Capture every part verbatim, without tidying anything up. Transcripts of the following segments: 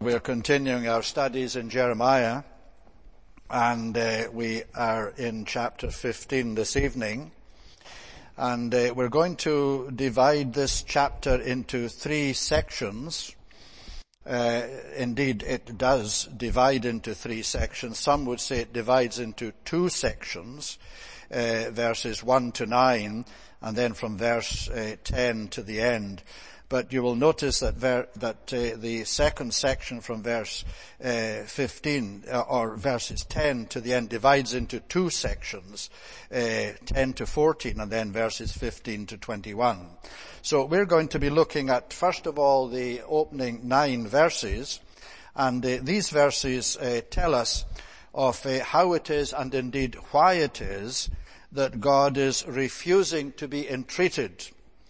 We're continuing our studies in Jeremiah, and uh, we are in chapter fifteen this evening. And uh, we're going to divide this chapter into three sections. Uh, indeed, it does divide into three sections. Some would say it divides into two sections, uh, verses one to nine, and then from verse uh, ten to the end. But you will notice that ver- that uh, the second section from verse uh, fifteen, uh, or verses ten to the end, divides into two sections, uh, ten to fourteen, and then verses fifteen to twenty-one. So we're going to be looking at, first of all, the opening nine verses, and uh, these verses uh, tell us of uh, how it is, and indeed why it is, that God is refusing to be entreated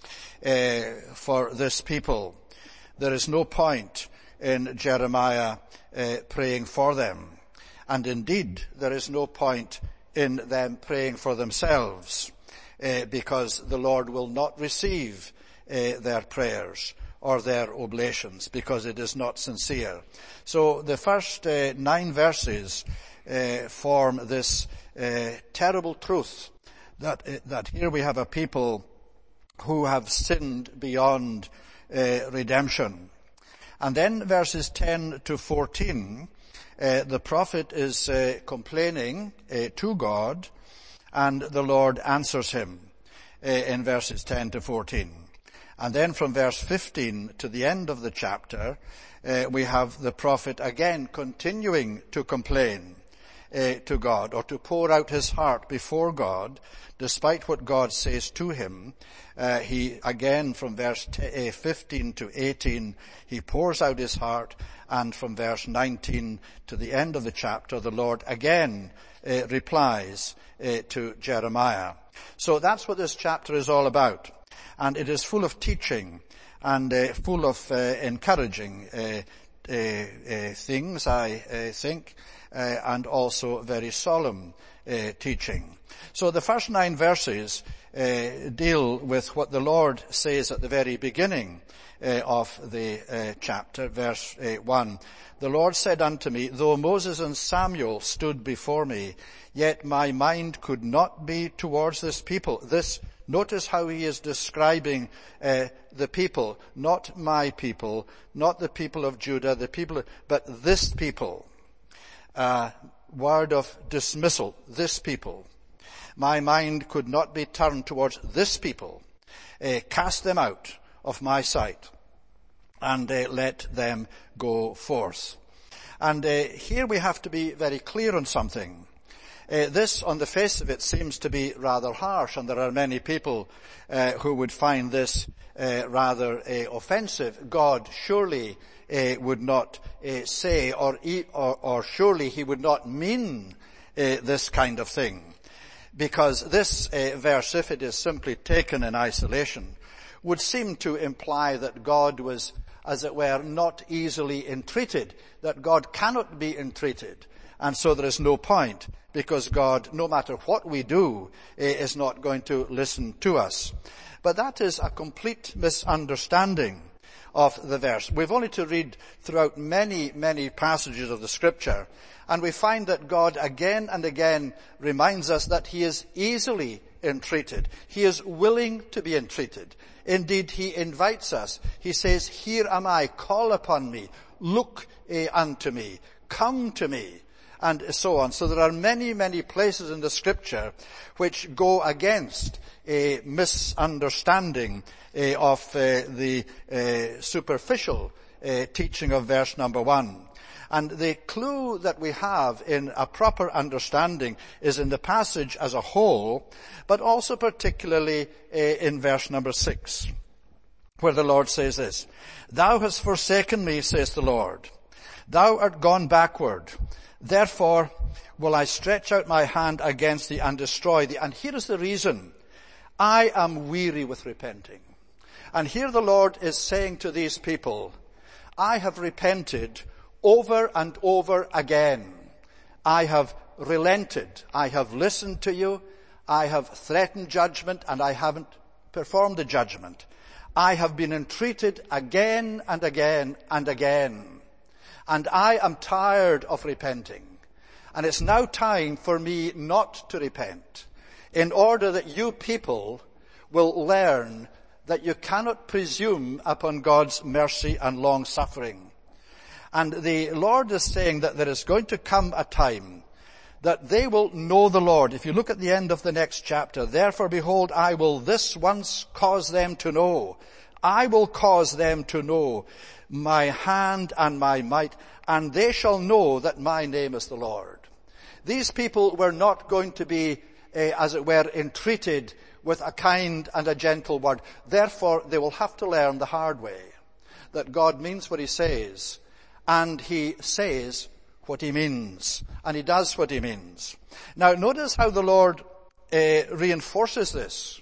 Uh, for this people. There is no point in Jeremiah uh, praying for them. And indeed, there is no point in them praying for themselves, uh, because the Lord will not receive uh, their prayers or their oblations, because it is not sincere. So the first uh, nine verses uh, form this uh, terrible truth that, uh, that here we have a people who have sinned beyond uh, redemption. And then verses ten to fourteen, uh, the prophet is uh, complaining uh, to God, and the Lord answers him uh, in verses ten to fourteen. And then from verse fifteen to the end of the chapter, uh, we have the prophet again continuing to complain uh, to God, or to pour out his heart before God, despite what God says to him. Uh, he, again, from verse fifteen to eighteen, he pours out his heart, and from verse nineteen to the end of the chapter, the Lord again uh, replies uh, to Jeremiah. So that's what this chapter is all about. And it is full of teaching, and uh, full of uh, encouraging uh, uh, uh, things, I uh, think, uh, and also very solemn uh, teaching. So the first nine verses uh, deal with what the Lord says at the very beginning uh, of the uh, chapter, verse uh, one. The Lord said unto me, though Moses and Samuel stood before me, yet my mind could not be towards this people. This, notice how he is describing uh, the people, not my people, not the people of Judah, the people, but this people. Uh, word of dismissal, this people. My mind could not be turned towards this people. Uh, cast them out of my sight, and uh, let them go forth. And uh, here we have to be very clear on something. Uh, this, on the face of it, seems to be rather harsh, and there are many people uh, who would find this uh, rather uh, offensive. God surely uh, would not uh, say, or, or, or surely he would not mean uh, this kind of thing. Because this uh, verse, if it is simply taken in isolation, would seem to imply that God was, as it were, not easily entreated, that God cannot be entreated. And so there is no point, because God, no matter what we do, uh, is not going to listen to us. But that is a complete misunderstanding of the verse. We've only to read throughout many, many passages of the scripture, and we find that God again and again reminds us that he is easily entreated. He is willing to be entreated. Indeed, he invites us. He says, here am I, call upon me, look uh, unto me, come to me, and so on. So there are many, many places in the scripture which go against a misunderstanding uh, of uh, the uh, superficial uh, teaching of verse number one. And the clue that we have in a proper understanding is in the passage as a whole, but also particularly uh, in verse number six, where the Lord says this, thou hast forsaken me, says the Lord. Thou art gone backward. Therefore will I stretch out my hand against thee and destroy thee. And here is the reason. I am weary with repenting. And here the Lord is saying to these people, I have repented over and over again. I have relented. I have listened to you. I have threatened judgment, and I haven't performed the judgment. I have been entreated again and again and again. And I am tired of repenting. And it's now time for me not to repent, in order that you people will learn that you cannot presume upon God's mercy and long suffering. And the Lord is saying that there is going to come a time that they will know the Lord. If you look at the end of the next chapter, therefore behold, I will this once cause them to know. I will cause them to know my hand and my might, and they shall know that my name is the Lord. These people were not going to be, uh, as it were, entreated with a kind and a gentle word. Therefore, they will have to learn the hard way that God means what he says, and he says what he means, and he does what he means. Now, notice how the Lord uh, reinforces this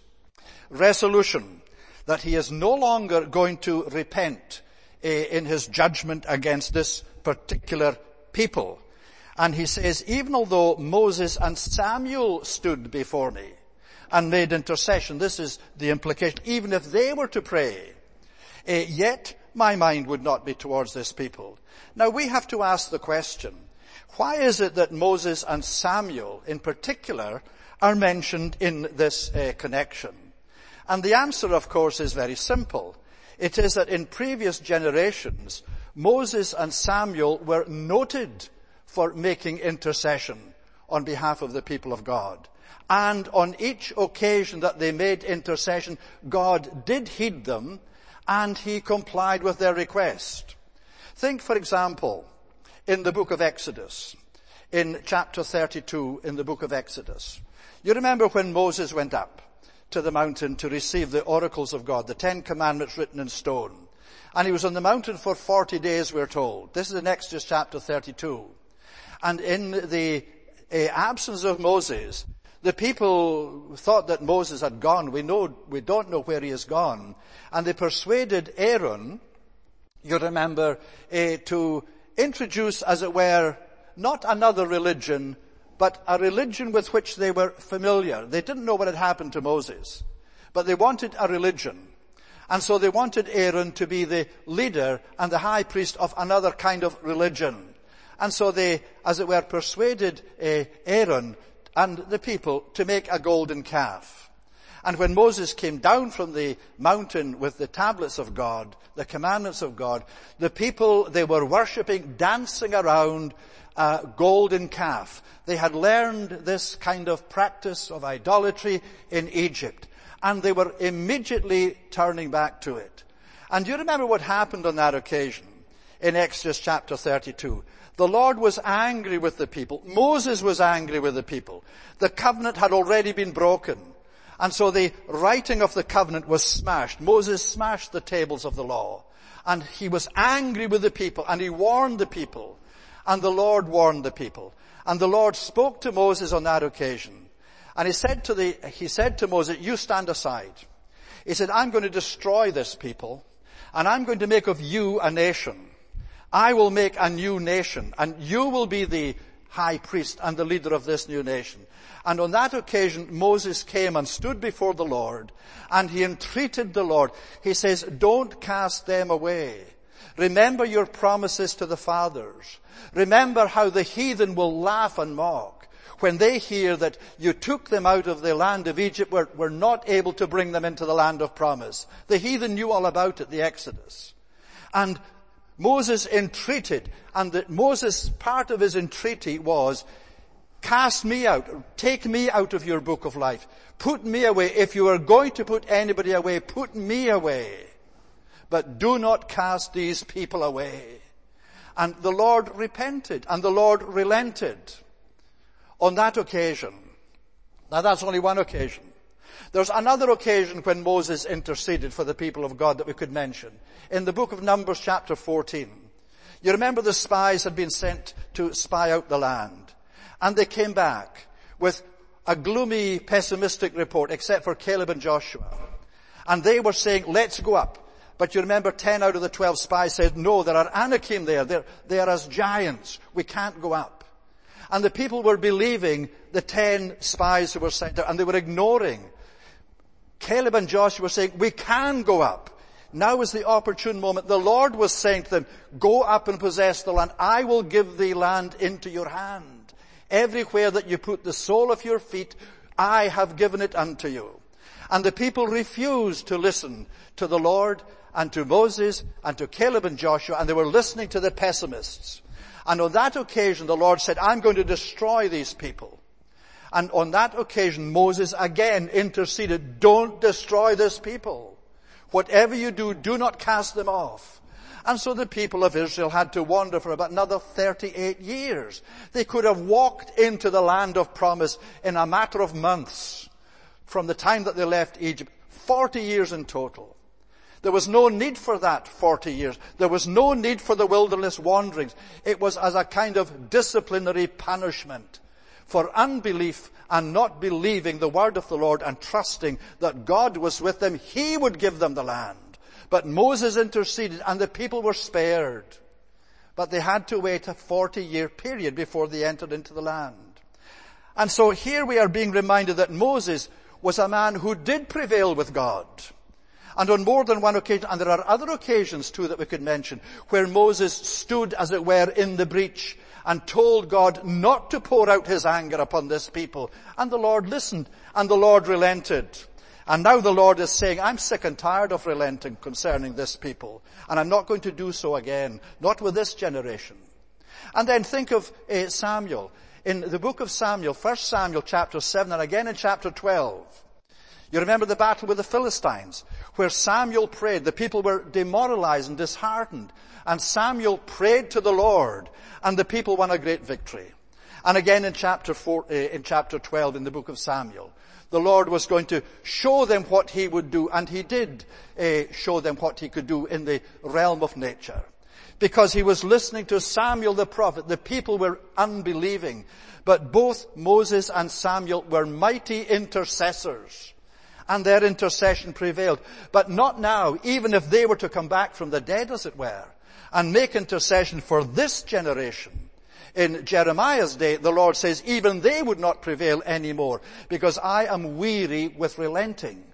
resolution that he is no longer going to repent uh, in his judgment against this particular people. And he says, even although Moses and Samuel stood before me and made intercession, this is the implication, even if they were to pray, uh, yet my mind would not be towards this people. Now we have to ask the question, why is it that Moses and Samuel in particular are mentioned in this uh, connection? And the answer, of course, is very simple. It is that in previous generations, Moses and Samuel were noted for making intercession on behalf of the people of God. And on each occasion that they made intercession, God did heed them, and he complied with their request. Think, for example, in the book of Exodus, in chapter thirty-two in the book of Exodus. You remember when Moses went up to the mountain to receive the oracles of God, the Ten Commandments written in stone. And he was on the mountain for forty days, we're told. This is in Exodus chapter thirty-two. And in the uh, absence of Moses, the people thought that Moses had gone. We know, we don't know where he has gone. And they persuaded Aaron, you remember, uh, to introduce, as it were, not another religion, but a religion with which they were familiar. They didn't know what had happened to Moses, but they wanted a religion. And so they wanted Aaron to be the leader and the high priest of another kind of religion. And so they, as it were, persuaded uh, Aaron and the people to make a golden calf. And when Moses came down from the mountain with the tablets of God, the commandments of God, the people, they were worshipping, dancing around a golden calf. They had learned this kind of practice of idolatry in Egypt, and they were immediately turning back to it. And do you remember what happened on that occasion in Exodus chapter thirty-two? The Lord was angry with the people. Moses was angry with the people. The covenant had already been broken. And so the writing of the covenant was smashed. Moses smashed the tables of the law. And he was angry with the people, and he warned the people. And the Lord warned the people. And the Lord spoke to Moses on that occasion. And he said to the, he said to Moses, you stand aside. He said, I'm going to destroy this people, and I'm going to make of you a nation. I will make a new nation, and you will be the high priest and the leader of this new nation. And on that occasion, Moses came and stood before the Lord, and he entreated the Lord. He says, don't cast them away. Remember your promises to the fathers. Remember how the heathen will laugh and mock when they hear that you took them out of the land of Egypt, were, were not able to bring them into the land of promise. The heathen knew all about it, the Exodus. And Moses entreated, and that Moses, part of his entreaty was, cast me out, take me out of your book of life, put me away. If you are going to put anybody away, put me away. But do not cast these people away. And the Lord repented, and the Lord relented on that occasion. Now that's only one occasion. There's another occasion when Moses interceded for the people of God that we could mention. In the book of Numbers chapter fourteen. You remember the spies had been sent to spy out the land. And they came back with a gloomy, pessimistic report, except for Caleb and Joshua. And they were saying, let's go up. But you remember ten out of the twelve spies said, no, there are Anakim there. They're, they are as giants. We can't go up. And the people were believing the ten spies who were sent there, and they were ignoring. Caleb and Joshua were saying, we can go up. Now is the opportune moment. The Lord was saying to them, go up and possess the land. I will give the land into your hand. Everywhere that you put the sole of your feet, I have given it unto you. And the people refused to listen to the Lord and to Moses and to Caleb and Joshua, and they were listening to the pessimists. And on that occasion, the Lord said, I'm going to destroy these people. And on that occasion, Moses again interceded, don't destroy this people. Whatever you do, do not cast them off. And so the people of Israel had to wander for about another thirty-eight years. They could have walked into the land of promise in a matter of months from the time that they left Egypt. forty years in total. There was no need for that forty years. There was no need for the wilderness wanderings. It was as a kind of disciplinary punishment for unbelief and not believing the word of the Lord and trusting that God was with them. He would give them the land. But Moses interceded and the people were spared. But they had to wait a forty-year period before they entered into the land. And so here we are being reminded that Moses was a man who did prevail with God. And on more than one occasion, and there are other occasions too that we could mention, where Moses stood, as it were, in the breach and told God not to pour out his anger upon this people. And the Lord listened, and the Lord relented. And now the Lord is saying, I'm sick and tired of relenting concerning this people. And I'm not going to do so again, not with this generation. And then think of uh, Samuel. In the book of Samuel, First Samuel chapter seven, and again in chapter twelve. You remember the battle with the Philistines, where Samuel prayed. The people were demoralized and disheartened. And Samuel prayed to the Lord, and the people won a great victory. And again in chapter four, uh, in chapter twelve in the book of Samuel, the Lord was going to show them what he would do, and he did uh, show them what he could do in the realm of nature. Because he was listening to Samuel the prophet. The people were unbelieving, but both Moses and Samuel were mighty intercessors, and their intercession prevailed. But not now, even if they were to come back from the dead, as it were, and make intercession for this generation. In Jeremiah's day, the Lord says, even they would not prevail anymore, because I am weary with relenting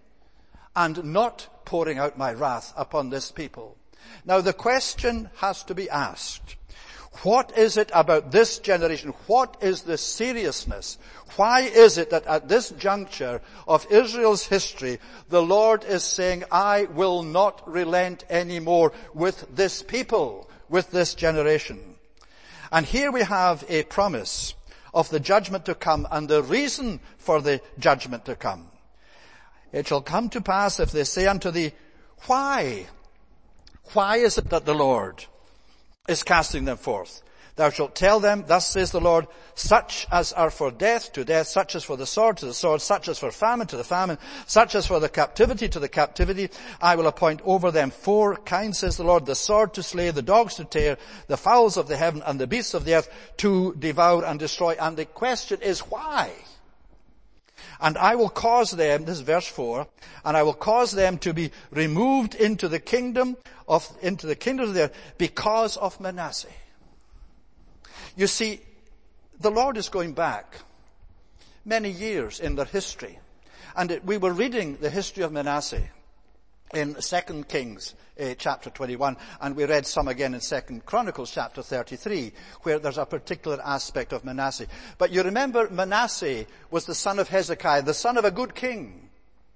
and not pouring out my wrath upon this people. Now the question has to be asked. What is it about this generation? What is the seriousness? Why is it that at this juncture of Israel's history, the Lord is saying, I will not relent anymore with this people, with this generation? And here we have a promise of the judgment to come and the reason for the judgment to come. It shall come to pass if they say unto thee, why? Why is it that the Lord is casting them forth? Thou shalt tell them, thus says the Lord, such as are for death to death, such as for the sword to the sword, such as for famine to the famine, such as for the captivity to the captivity, I will appoint over them four kinds, says the Lord, the sword to slay, the dogs to tear, the fowls of the heaven, and the beasts of the earth to devour and destroy. And the question is, why? And I will cause them, this is verse four, and I will cause them to be removed into the kingdom of, into the kingdom of the earth because of Manasseh. You see, the Lord is going back many years in their history. And it, we were reading the history of Manasseh in Second Kings uh, chapter twenty-one, and we read some again in Second Chronicles chapter thirty-three, where there's a particular aspect of Manasseh. But you remember Manasseh was the son of Hezekiah, the son of a good king.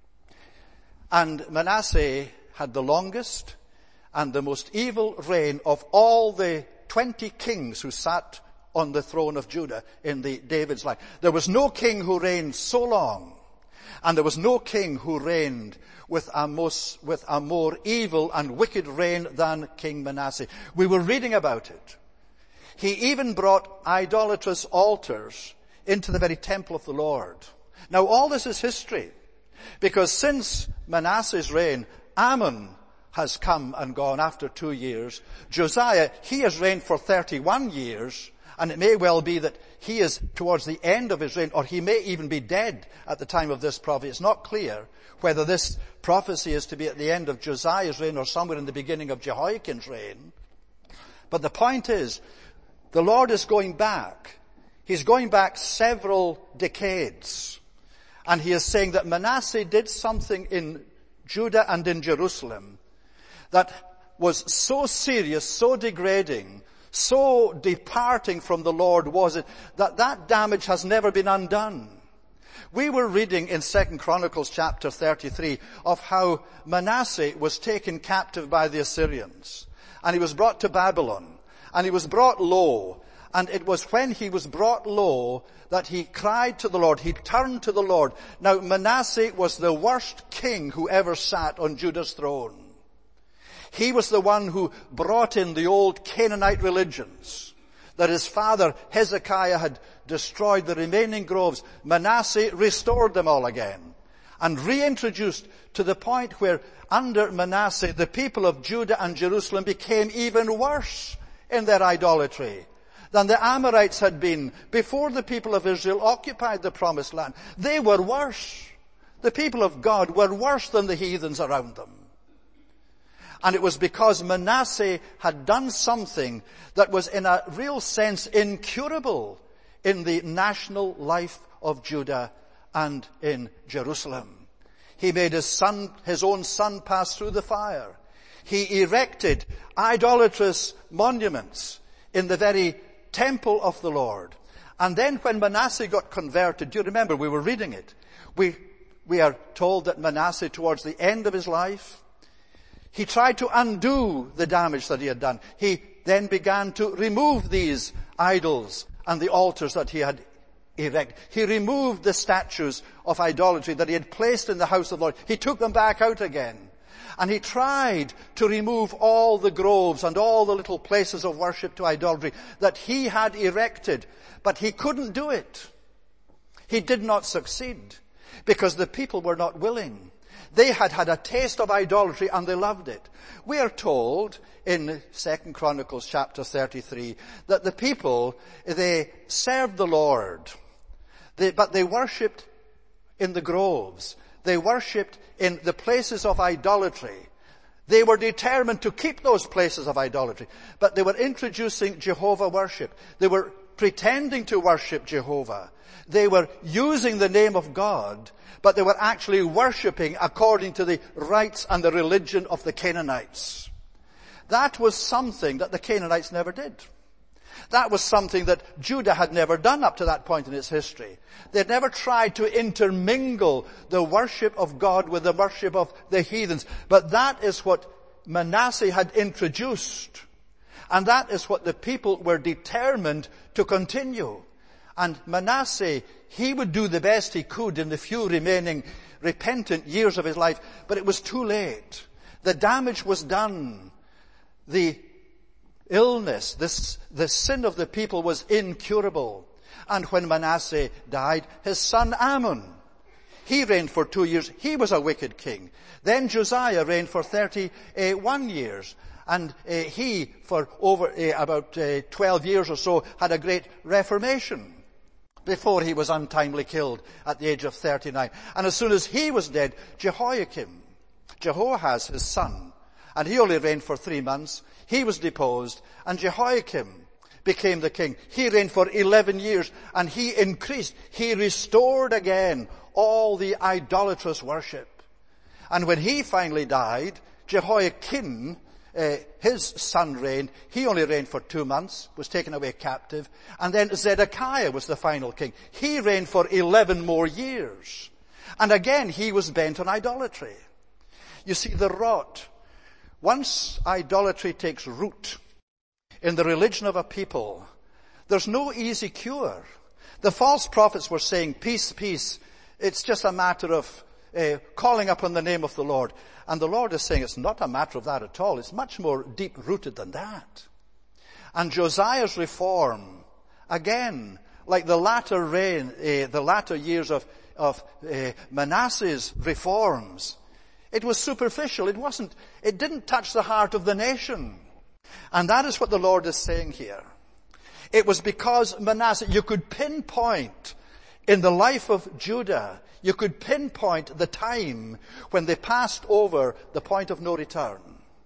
And Manasseh had the longest and the most evil reign of all the twenty kings who sat on the throne of Judah in the David's line. There was no king who reigned so long, and there was no king who reigned with a, most, with a more evil and wicked reign than King Manasseh. We were reading about it. He even brought idolatrous altars into the very temple of the Lord. Now all this is history, because since Manasseh's reign, Ammon has come and gone after two years. Josiah, he has reigned for thirty-one years, and it may well be that he is towards the end of his reign, or he may even be dead at the time of this prophecy. It's not clear whether this prophecy is to be at the end of Josiah's reign or somewhere in the beginning of Jehoiakim's reign. But the point is, the Lord is going back. He's going back several decades. And he is saying that Manasseh did something in Judah and in Jerusalem that was so serious, so degrading, so departing from the Lord was it, that that damage has never been undone. We were reading in Second Chronicles chapter thirty-three of how Manasseh was taken captive by the Assyrians, and he was brought to Babylon, and he was brought low, and it was when he was brought low that he cried to the Lord, he turned to the Lord. Now Manasseh was the worst king who ever sat on Judah's throne. He was the one who brought in the old Canaanite religions that his father Hezekiah had destroyed the remaining groves. Manasseh restored them all again and reintroduced, to the point where under Manasseh the people of Judah and Jerusalem became even worse in their idolatry than the Amorites had been before the people of Israel occupied the promised land. They were worse. The people of God were worse than the heathens around them. And it was because Manasseh had done something that was in a real sense incurable in the national life of Judah and in Jerusalem. He made his son, his own son pass through the fire. He erected idolatrous monuments in the very temple of the Lord. And then when Manasseh got converted, do you remember, we were reading it. We, we are told that Manasseh, towards the end of his life, he tried to undo the damage that he had done. He then began to remove these idols and the altars that he had erected. He removed the statues of idolatry that he had placed in the house of the Lord. He took them back out again. And he tried to remove all the groves and all the little places of worship to idolatry that he had erected. But he couldn't do it. He did not succeed because the people were not willing. They had had a taste of idolatry and they loved it. We are told in Second Chronicles chapter thirty-three that the people, they served the Lord, they, but they worshipped in the groves. They worshipped in the places of idolatry. They were determined to keep those places of idolatry, but they were introducing Jehovah worship. They were pretending to worship Jehovah. They were using the name of God, but they were actually worshipping according to the rites and the religion of the Canaanites. That was something that the Canaanites never did. That was something that Judah had never done up to that point in its history. They had never tried to intermingle the worship of God with the worship of the heathens. But that is what Manasseh had introduced. And that is what the people were determined to continue. And Manasseh, he would do the best he could in the few remaining repentant years of his life, but it was too late. The damage was done. The illness, this, the sin of the people was incurable. And when Manasseh died, his son Amon, he reigned for two years. He was a wicked king. Then Josiah reigned for thirty-one years. And uh, he, for over uh, about uh, twelve years or so, had a great reformation before he was untimely killed at the age of thirty-nine. And as soon as he was dead, Jehoiakim, Jehoahaz, his son, and he only reigned for three months. He was deposed, and Jehoiakim became the king. He reigned for eleven years, and he increased. He restored again all the idolatrous worship. And when he finally died, Jehoiakim, Uh, his son reigned. He only reigned for two months, was taken away captive. And then Zedekiah was the final king. He reigned for eleven more years. And again, he was bent on idolatry. You see, the rot, once idolatry takes root in the religion of a people, there's no easy cure. The false prophets were saying, peace, peace. It's just a matter of uh, calling upon the name of the Lord. And the Lord is saying it's not a matter of that at all. It's much more deep-rooted than that. And Josiah's reform, again, like the latter reign, uh, the latter years of, of uh, Manasseh's reforms, it was superficial. It wasn't, it didn't touch the heart of the nation. And that is what the Lord is saying here. It was because Manasseh, you could pinpoint in the life of Judah, you could pinpoint the time when they passed over the point of no return.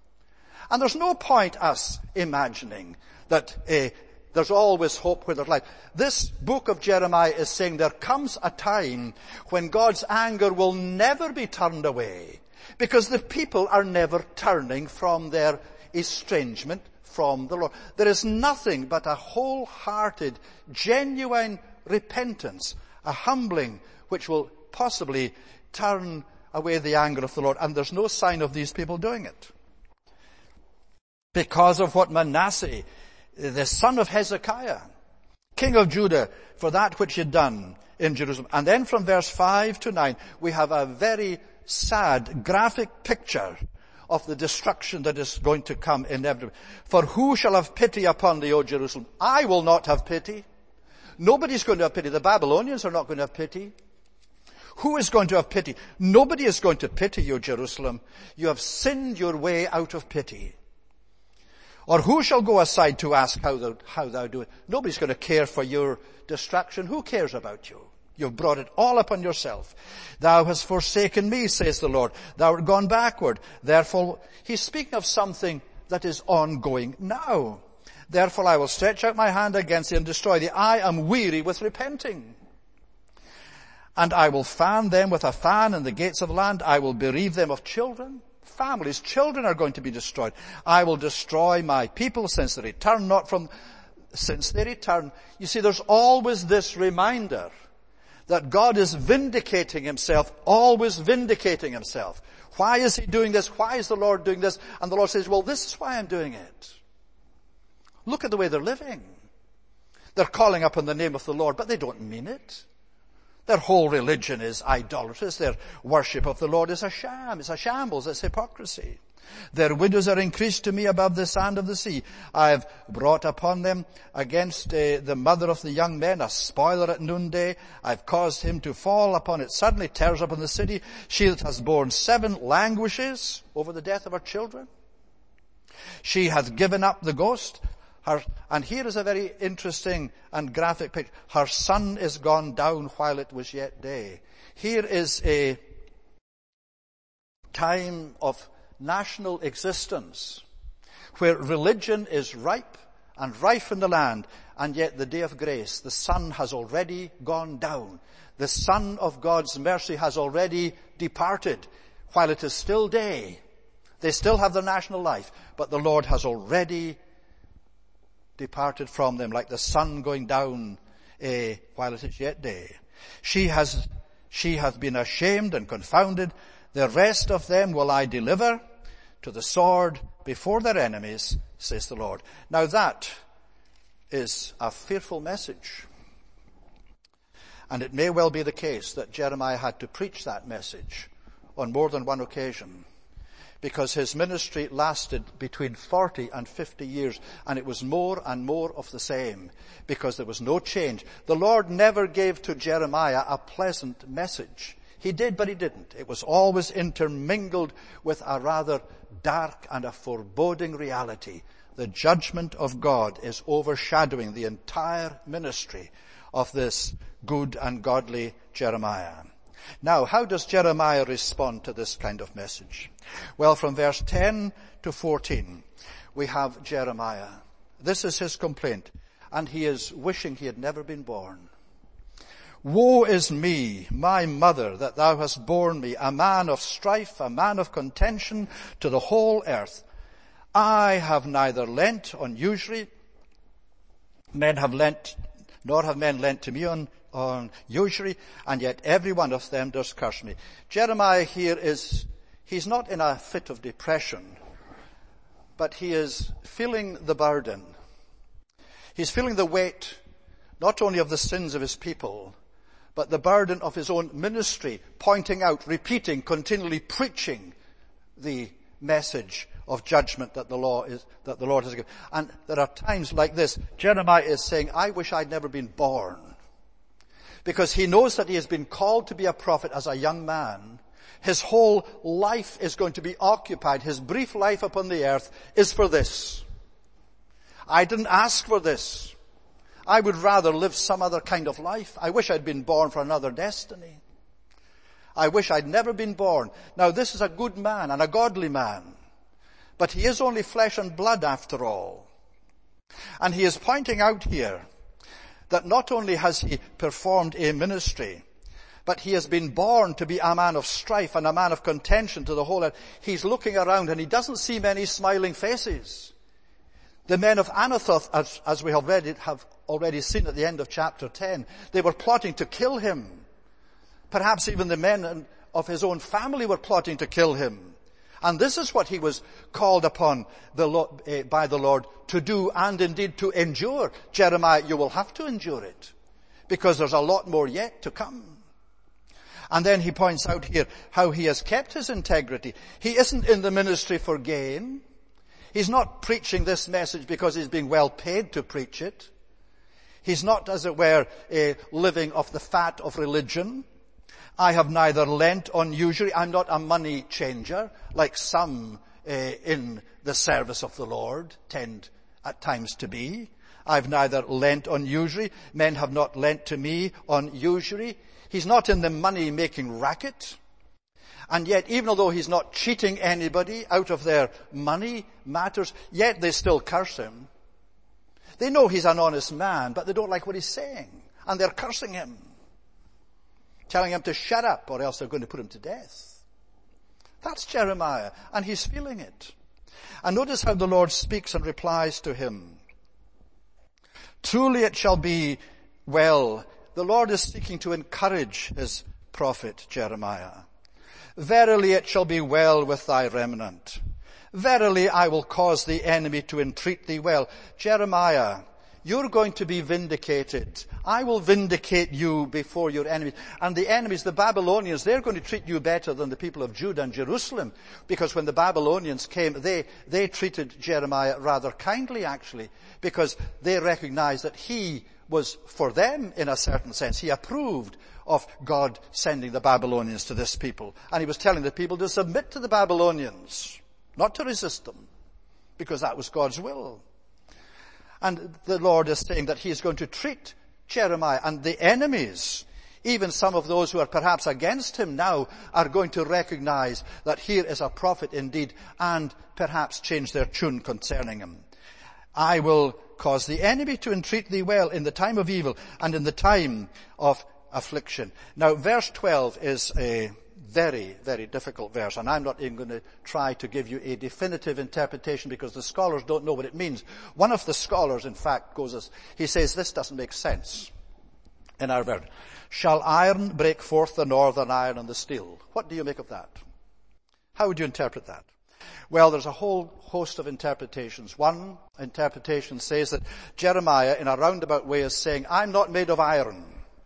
And there's no point us imagining that uh, there's always hope where there's life. This book of Jeremiah is saying there comes a time when God's anger will never be turned away. Because the people are never turning from their estrangement from the Lord. There is nothing but a wholehearted, genuine repentance, a humbling which will possibly turn away the anger of the Lord. And there's no sign of these people doing it. Because of what Manasseh, the son of Hezekiah, king of Judah, for that which he had done in Jerusalem. And then from verse five to nine, we have a very sad, graphic picture of the destruction that is going to come inevitably. For who shall have pity upon thee, O Jerusalem? I will not have pity. Nobody's going to have pity. The Babylonians are not going to have pity. Who is going to have pity? Nobody is going to pity you, Jerusalem. You have sinned your way out of pity. Or who shall go aside to ask how thou, how thou doest? Nobody's going to care for your destruction. Who cares about you? You've brought it all upon yourself. Thou hast forsaken me, says the Lord. Thou art gone backward. Therefore, he's speaking of something that is ongoing now. Therefore, I will stretch out my hand against thee and destroy thee. I am weary with repenting. And I will fan them with a fan in the gates of the land. I will bereave them of children. Families, children are going to be destroyed. I will destroy my people since they return not from, since they return. You see, there's always this reminder that God is vindicating himself, always vindicating himself. Why is he doing this? Why is the Lord doing this? And the Lord says, well, this is why I'm doing it. Look at the way they're living. They're calling upon the name of the Lord, but they don't mean it. Their whole religion is idolatrous. Their worship of the Lord is a sham. It's a shambles. It's hypocrisy. Their widows are increased to me above the sand of the sea. I have brought upon them against uh, the mother of the young men a spoiler at noonday. I've caused him to fall upon it suddenly, tears upon the city. She that has borne seven languishes over the death of her children. She hath given up the ghost. Her, and here is a very interesting and graphic picture. Her sun is gone down while it was yet day. Here is a time of national existence where religion is ripe and rife in the land, and yet the day of grace, the sun has already gone down. The sun of God's mercy has already departed while it is still day. They still have their national life, but the Lord has already departed from them, like the sun going down uh, while it is yet day. She has, she hath been ashamed and confounded. The rest of them will I deliver to the sword before their enemies, says the Lord. Now that is a fearful message. And it may well be the case that Jeremiah had to preach that message on more than one occasion, because his ministry lasted between forty and fifty years, and it was more and more of the same, because there was no change. The Lord never gave to Jeremiah a pleasant message. He did, but he didn't. It was always intermingled with a rather dark and a foreboding reality. The judgment of God is overshadowing the entire ministry of this good and godly Jeremiah. Now, how does Jeremiah respond to this kind of message? Well, from verse ten to fourteen, we have Jeremiah. This is his complaint, and he is wishing he had never been born. Woe is me, my mother, that thou hast borne me, a man of strife, a man of contention to the whole earth. I have neither lent on usury, men have lent, nor have men lent to me on on usury, and yet every one of them does curse me. Jeremiah here is, he's not in a fit of depression, but he is feeling the burden. He's feeling the weight, not only of the sins of his people, but the burden of his own ministry, pointing out, repeating, continually preaching the message of judgment that the law is, that the Lord has given. And there are times like this, Jeremiah is saying, I wish I'd never been born. Because he knows that he has been called to be a prophet as a young man. His whole life is going to be occupied. His brief life upon the earth is for this. I didn't ask for this. I would rather live some other kind of life. I wish I'd been born for another destiny. I wish I'd never been born. Now, this is a good man and a godly man, but he is only flesh and blood after all. And he is pointing out here that not only has he performed a ministry, but he has been born to be a man of strife and a man of contention to the whole earth. He's looking around and he doesn't see many smiling faces. The men of Anathoth, as, as we have, read it, have already seen at the end of chapter ten, they were plotting to kill him. Perhaps even the men of his own family were plotting to kill him. And this is what he was called upon the Lord, uh, by the Lord to do and indeed to endure. Jeremiah, you will have to endure it because there's a lot more yet to come. And then he points out here how he has kept his integrity. He isn't in the ministry for gain. He's not preaching this message because he's being well paid to preach it. He's not, as it were, uh, living off the fat of religion. I have neither lent on usury. I'm not a money changer like some uh, in the service of the Lord tend at times to be. I've neither lent on usury. Men have not lent to me on usury. He's not in the money-making racket. And yet, even though he's not cheating anybody out of their money matters, yet they still curse him. They know he's an honest man, but they don't like what he's saying. And they're cursing him, telling him to shut up or else they're going to put him to death. That's Jeremiah, and he's feeling it. And notice how the Lord speaks and replies to him. Truly it shall be well. The Lord is seeking to encourage his prophet Jeremiah. Verily it shall be well with thy remnant. Verily I will cause the enemy to entreat thee well. Jeremiah, you're going to be vindicated. I will vindicate you before your enemies. And the enemies, the Babylonians, they're going to treat you better than the people of Judah and Jerusalem. Because when the Babylonians came, they, they treated Jeremiah rather kindly, actually. Because they recognized that he was for them, in a certain sense. He approved of God sending the Babylonians to this people. And he was telling the people to submit to the Babylonians, not to resist them, because that was God's will. And the Lord is saying that he is going to treat Jeremiah and the enemies, even some of those who are perhaps against him now, are going to recognize that here is a prophet indeed and perhaps change their tune concerning him. I will cause the enemy to entreat thee well in the time of evil and in the time of affliction. Now, verse twelve is a very, very difficult verse, and I'm not even going to try to give you a definitive interpretation because the scholars don't know what it means. One of the scholars, in fact, goes as, he says, this doesn't make sense in our verse. Shall iron break forth the northern iron and the steel? What do you make of that? How would you interpret that? Well, there's a whole host of interpretations. One interpretation says that Jeremiah, in a roundabout way, is saying, I'm not made of iron.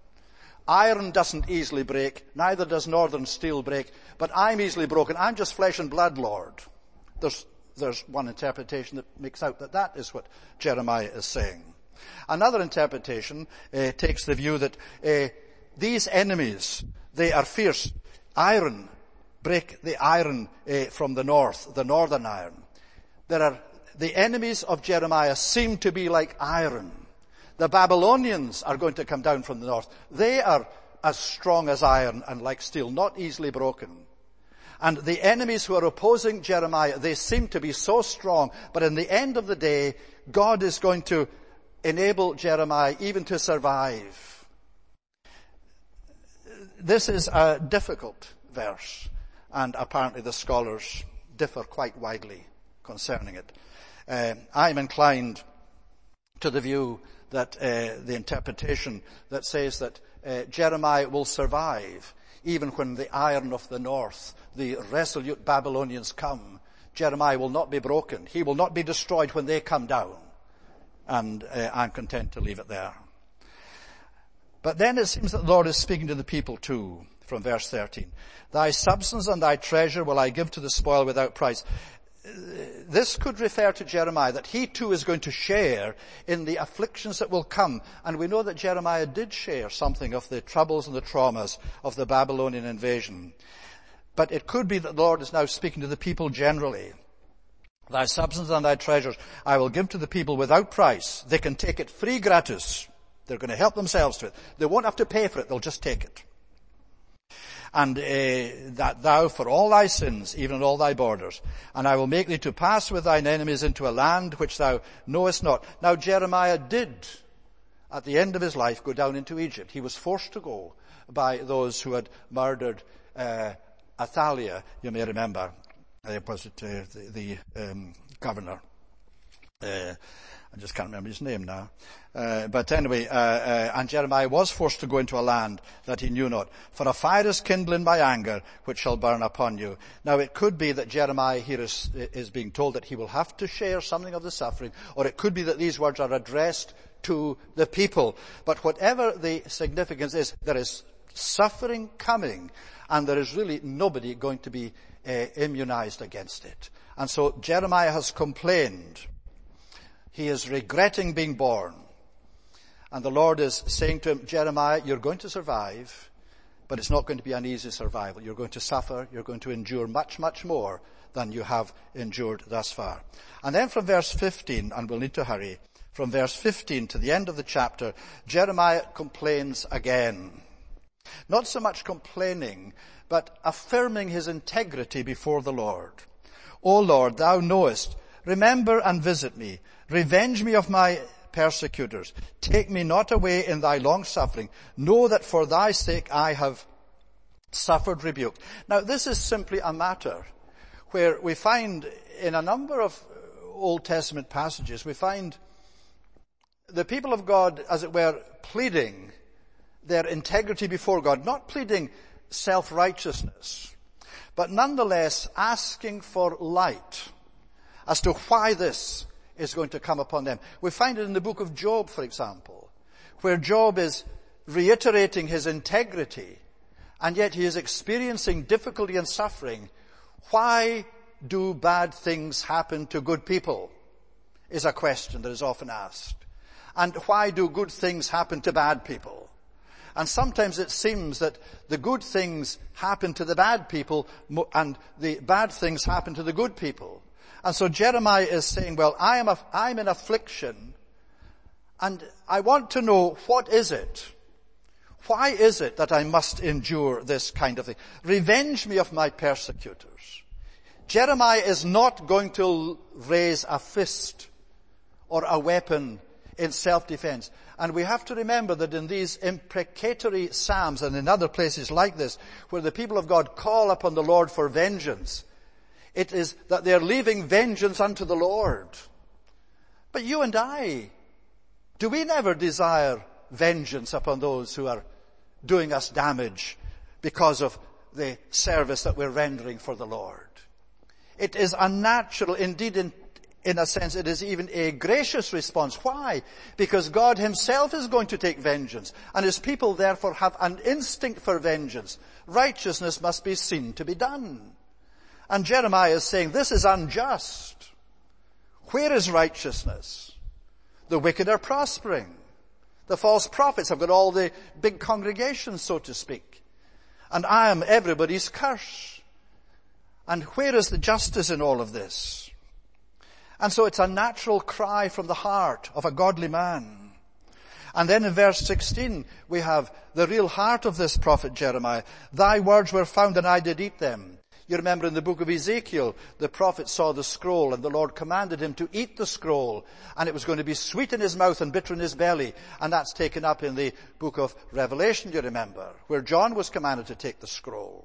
Iron doesn't easily break, neither does northern steel break, but I'm easily broken. I'm just flesh and blood, Lord. There's, there's one interpretation that makes out that that is what Jeremiah is saying. Another interpretation uh, takes the view that uh, these enemies, they are fierce. Iron, break the iron uh, from the north, the northern iron. There are, the enemies of Jeremiah seem to be like iron. The Babylonians are going to come down from the north. They are as strong as iron and like steel, not easily broken. And the enemies who are opposing Jeremiah, they seem to be so strong, but in the end of the day, God is going to enable Jeremiah even to survive. This is a difficult verse, and apparently the scholars differ quite widely concerning it. Uh, I'm inclined to the view that uh, the interpretation that says that uh, Jeremiah will survive even when the iron of the north, the resolute Babylonians come. Jeremiah will not be broken. He will not be destroyed when they come down. And uh, I'm content to leave it there. But then it seems that the Lord is speaking to the people too, from verse thirteen. Thy substance and thy treasure will I give to the spoil without price. This could refer to Jeremiah, that he too is going to share in the afflictions that will come. And we know that Jeremiah did share something of the troubles and the traumas of the Babylonian invasion. But it could be that the Lord is now speaking to the people generally. Thy substance and thy treasures I will give to the people without price. They can take it free gratis. They're going to help themselves to it. They won't have to pay for it. They'll just take it. And uh, that thou for all thy sins, even in all thy borders, and I will make thee to pass with thine enemies into a land which thou knowest not. Now Jeremiah did at the end of his life, go down into Egypt. He was forced to go by those who had murdered uh, Athaliah, you may remember. Uh, was it uh, the, the um, governor? Uh, I just can't remember his name now. Uh, but anyway, uh, uh, and Jeremiah was forced to go into a land that he knew not. For a fire is kindled in my anger, which shall burn upon you. Now it could be that Jeremiah here is, is being told that he will have to share something of the suffering, or it could be that these words are addressed to the people. But whatever the significance is, there is suffering coming, and there is really nobody going to be uh, immunized against it. And so Jeremiah has complained. He is regretting being born. And the Lord is saying to him, Jeremiah, you're going to survive, but it's not going to be an easy survival. You're going to suffer. You're going to endure much, much more than you have endured thus far. And then from verse fifteen, and we'll need to hurry, from verse fifteen to the end of the chapter, Jeremiah complains again. Not so much complaining, but affirming his integrity before the Lord. O Lord, thou knowest, remember and visit me. Revenge me of my persecutors. Take me not away in thy long suffering. Know that for thy sake I have suffered rebuke. Now this is simply a matter where we find in a number of Old Testament passages, we find the people of God, as it were, pleading their integrity before God, not pleading self-righteousness, but nonetheless asking for light as to why this is going to come upon them. We find it in the book of Job, for example, where Job is reiterating his integrity, and yet he is experiencing difficulty and suffering. Why do bad things happen to good people? Is a question that is often asked. And why do good things happen to bad people? And sometimes it seems that the good things happen to the bad people and the bad things happen to the good people. And so Jeremiah is saying, well, I am a, I'm in affliction, and I want to know, what is it? Why is it that I must endure this kind of thing? Revenge me of my persecutors. Jeremiah is not going to raise a fist or a weapon in self-defense. And we have to remember that in these imprecatory psalms and in other places like this, where the people of God call upon the Lord for vengeance, it is that they are leaving vengeance unto the Lord. But you and I, do we never desire vengeance upon those who are doing us damage because of the service that we're rendering for the Lord? It is unnatural, indeed in, in a sense it is even a gracious response. Why? Because God himself is going to take vengeance, and his people therefore have an instinct for vengeance. Righteousness must be seen to be done. And Jeremiah is saying, this is unjust. Where is righteousness? The wicked are prospering. The false prophets have got all the big congregations, so to speak. And I am everybody's curse. And where is the justice in all of this? And so it's a natural cry from the heart of a godly man. And then in verse sixteen, we have the real heart of this prophet Jeremiah. Thy words were found and I did eat them. You remember in the book of Ezekiel, the prophet saw the scroll and the Lord commanded him to eat the scroll, and it was going to be sweet in his mouth and bitter in his belly. And that's taken up in the book of Revelation, you remember, where John was commanded to take the scroll.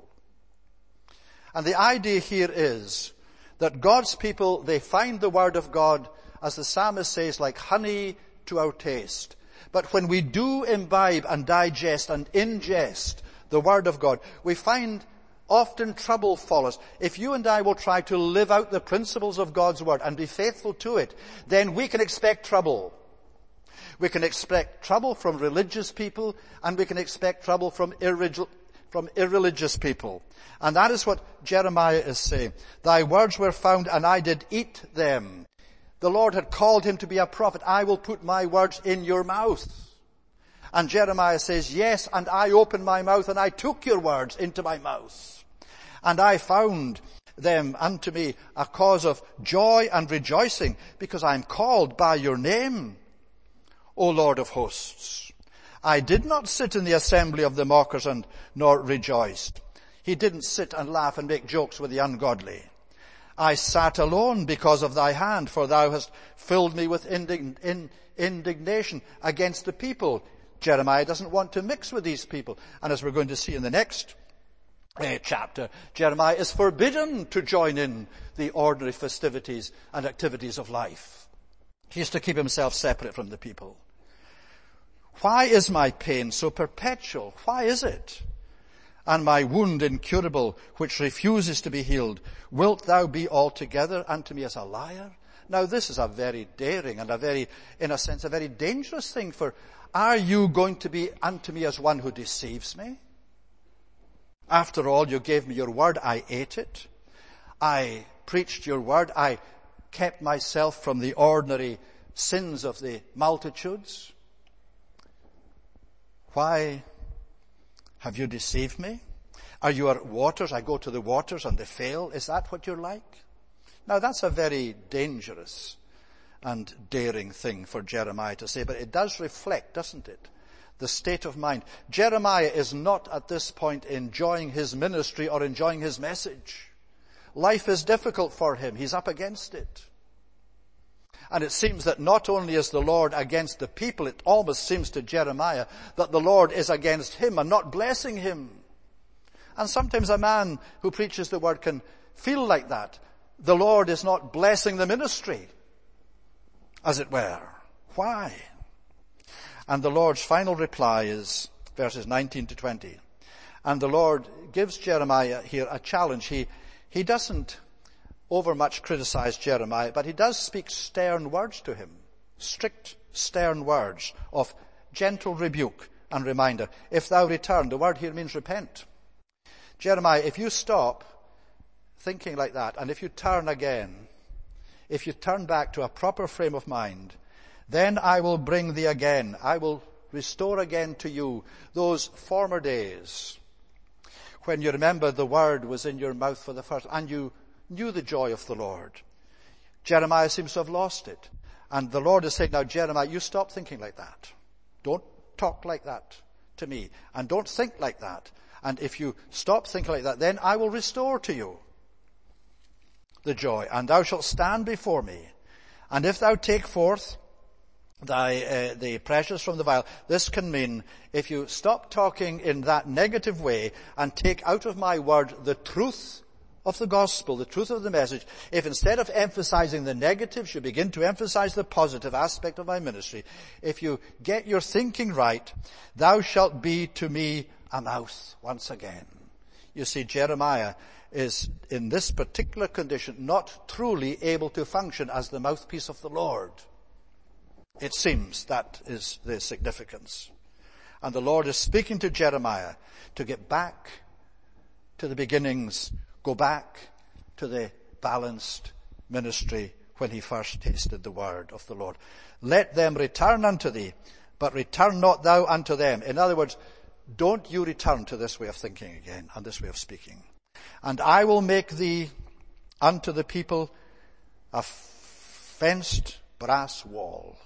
And the idea here is that God's people, they find the word of God, as the psalmist says, like honey to our taste. But when we do imbibe and digest and ingest the word of God, we find often trouble follows. If you and I will try to live out the principles of God's word and be faithful to it, then we can expect trouble. We can expect trouble from religious people, and we can expect trouble from irrelig- from irreligious people. And that is what Jeremiah is saying. Thy words were found and I did eat them. The Lord had called him to be a prophet. I will put my words in your mouth. And Jeremiah says, yes, and I opened my mouth and I took your words into my mouth. And I found them unto me a cause of joy and rejoicing, because I am called by your name, O Lord of hosts. I did not sit in the assembly of the mockers and nor rejoiced. He didn't sit and laugh and make jokes with the ungodly. I sat alone because of thy hand, for thou hast filled me with indign- in, indignation against the people. Jeremiah doesn't want to mix with these people. And as we're going to see in the next uh, chapter, Jeremiah is forbidden to join in the ordinary festivities and activities of life. He is to keep himself separate from the people. Why is my pain so perpetual? Why is it? And my wound incurable, which refuses to be healed? Wilt thou be altogether unto me as a liar? Now this is a very daring and a very, in a sense, a very dangerous thing. For are you going to be unto me as one who deceives me? After all, you gave me your word, I ate it. I preached your word, I kept myself from the ordinary sins of the multitudes. Why have you deceived me? Are your waters, I go to the waters and they fail? Is that what you're like? Now that's a very dangerous and daring thing for Jeremiah to say, but it does reflect, doesn't it, the state of mind. Jeremiah is not at this point enjoying his ministry or enjoying his message. Life is difficult for him. He's up against it. And it seems that not only is the Lord against the people, it almost seems to Jeremiah that the Lord is against him and not blessing him. And sometimes a man who preaches the word can feel like that. The Lord is not blessing the ministry, as it were. Why? And the Lord's final reply is verses nineteen to twenty. And the Lord gives Jeremiah here a challenge. He, he doesn't overmuch criticize Jeremiah, but he does speak stern words to him. Strict, stern words of gentle rebuke and reminder. If thou return, the word here means repent. Jeremiah, if you stop thinking like that, and if you turn again, if you turn back to a proper frame of mind, then I will bring thee again. I will restore again to you those former days when you remember the word was in your mouth for the first, and you knew the joy of the Lord. Jeremiah seems to have lost it. And the Lord is saying, now Jeremiah, you stop thinking like that. Don't talk like that to me. And don't think like that. And if you stop thinking like that, then I will restore to you the joy. And thou shalt stand before me. And if thou take forth thy, uh, the precious from the vial, this can mean if you stop talking in that negative way and take out of my word the truth of the gospel, the truth of the message, if instead of emphasizing the negatives, you begin to emphasize the positive aspect of my ministry, if you get your thinking right, thou shalt be to me a mouth once again. You see, Jeremiah is in this particular condition not truly able to function as the mouthpiece of the Lord. It seems that is the significance. And the Lord is speaking to Jeremiah to get back to the beginnings. Go back to the balanced ministry when he first tasted the word of the Lord. Let them return unto thee, but return not thou unto them. In other words, don't you return to this way of thinking again and this way of speaking. And I will make thee unto the people a fenced brass wall,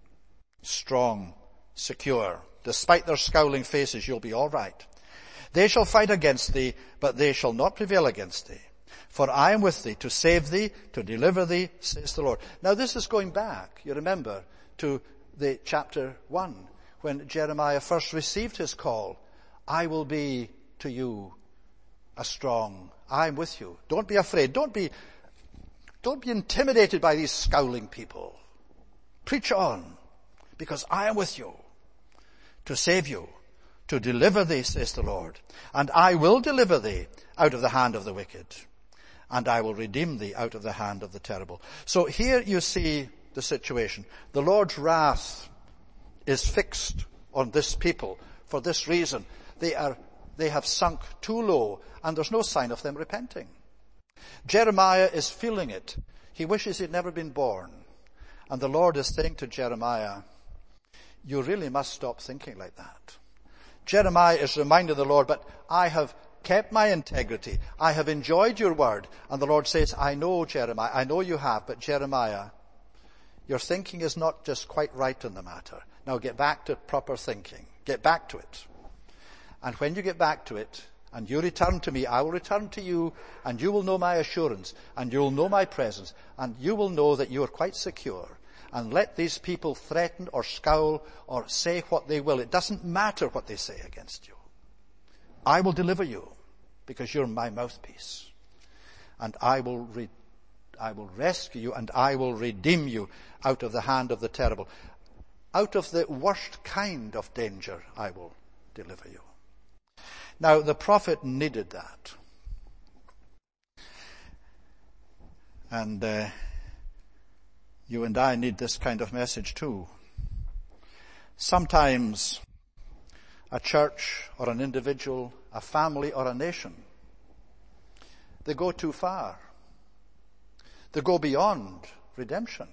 strong, secure. Despite their scowling faces, you'll be all right. They shall fight against thee, but they shall not prevail against thee. For I am with thee to save thee, to deliver thee, says the Lord. Now this is going back, you remember, to the chapter one, when Jeremiah first received his call. I will be to you a strong, I am with you. Don't be afraid. Don't be, don't be intimidated by these scowling people. Preach on, because I am with you to save you, to deliver thee, says the Lord. And I will deliver thee out of the hand of the wicked, and I will redeem thee out of the hand of the terrible. So here you see the situation. The Lord's wrath is fixed on this people for this reason. They are, they have sunk too low, and there's no sign of them repenting. Jeremiah is feeling it. He wishes he'd never been born. And the Lord is saying to Jeremiah, you really must stop thinking like that. Jeremiah is reminding the Lord, but I have kept my integrity. I have enjoyed your word. And the Lord says, I know, Jeremiah, I know you have, but Jeremiah, your thinking is not just quite right in the matter. Now get back to proper thinking. Get back to it. And when you get back to it, and you return to me, I will return to you, and you will know my assurance, and you will know my presence, and you will know that you are quite secure. And let these people threaten or scowl or say what they will. It doesn't matter what they say against you. I will deliver you because you're my mouthpiece. And I will re- I will rescue you and I will redeem you out of the hand of the terrible. Out of the worst kind of danger I will deliver you. Now the prophet needed that. And uh, you and I need this kind of message too. Sometimes a church or an individual, a family or a nation, they go too far. They go beyond redemption.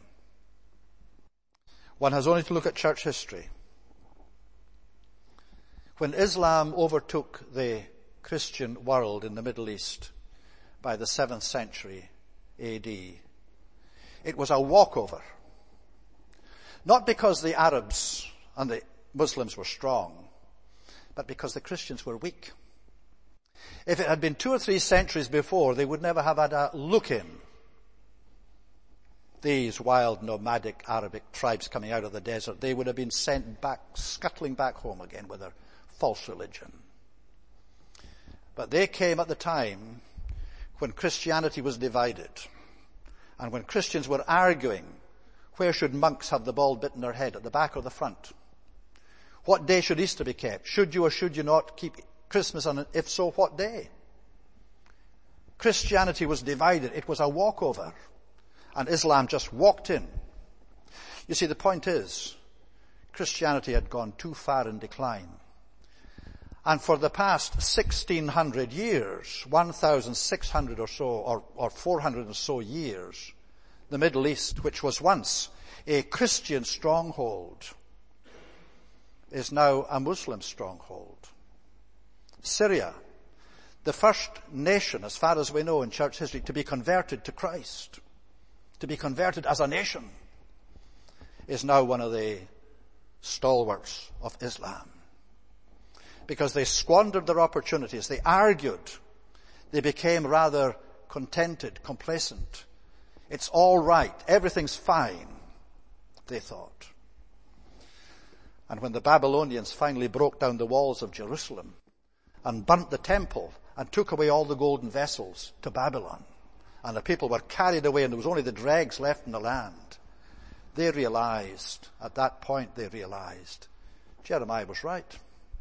One has only to look at church history. When Islam overtook the Christian world in the Middle East by the seventh century A D, it was a walkover. Not because the Arabs and the Muslims were strong, but because the Christians were weak. If it had been two or three centuries before, they would never have had a look in. These wild nomadic Arabic tribes coming out of the desert, they would have been sent back, scuttling back home again with their false religion. But they came at the time when Christianity was divided. And when Christians were arguing, where should monks have the bald bit in their head, at the back or the front? What day should Easter be kept? Should you or should you not keep Christmas on it? If so, what day? Christianity was divided. It was a walkover. And Islam just walked in. You see, the point is, Christianity had gone too far in decline. And for the past sixteen hundred years, one thousand six hundred or so, or, or four hundred and so years, the Middle East, which was once a Christian stronghold, is now a Muslim stronghold. Syria, the first nation, as far as we know in church history, to be converted to Christ, to be converted as a nation, is now one of the stalwarts of Islam. Because they squandered their opportunities. They argued. They became rather contented, complacent. It's all right. Everything's fine, they thought. And when the Babylonians finally broke down the walls of Jerusalem and burnt the temple and took away all the golden vessels to Babylon, and the people were carried away and there was only the dregs left in the land, they realized, at that point they realized, Jeremiah was right.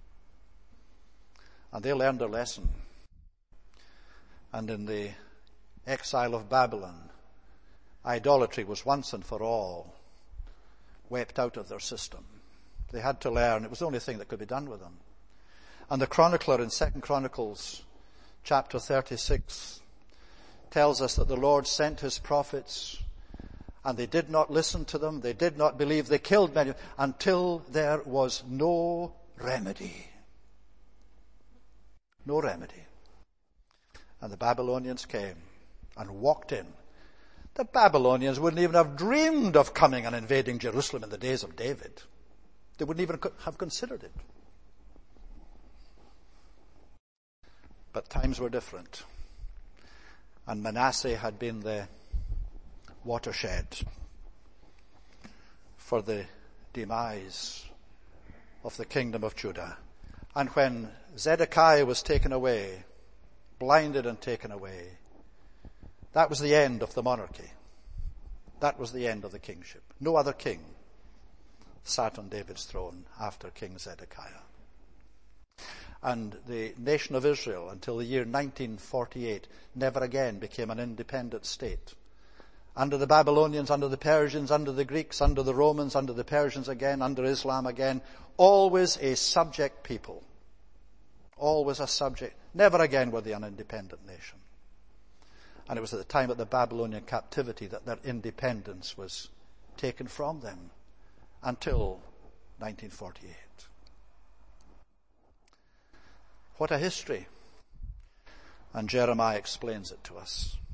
And they learned their lesson. And in the exile of Babylon, idolatry was once and for all wiped out of their system. They had to learn. It was the only thing that could be done with them. And the chronicler in Second Chronicles chapter thirty-six tells us that the Lord sent his prophets and they did not listen to them. They did not believe. They killed many until there was no remedy. No remedy. And the Babylonians came and walked in. The Babylonians wouldn't even have dreamed of coming and invading Jerusalem in the days of David. They wouldn't even have considered it. But times were different. And Manasseh had been the watershed for the demise of the kingdom of Judah. And when Zedekiah was taken away, blinded and taken away, that was the end of the monarchy. That was the end of the kingship. No other king sat on David's throne after King Zedekiah. And the nation of Israel, until the year nineteen forty-eight, never again became an independent state. Under the Babylonians, under the Persians, under the Greeks, under the Romans, under the Persians again, under Islam again, always a subject people. Always a subject. Never again were they an independent nation. And it was at the time of the Babylonian captivity that their independence was taken from them until nineteen forty-eight. What a history. And Jeremiah explains it to us.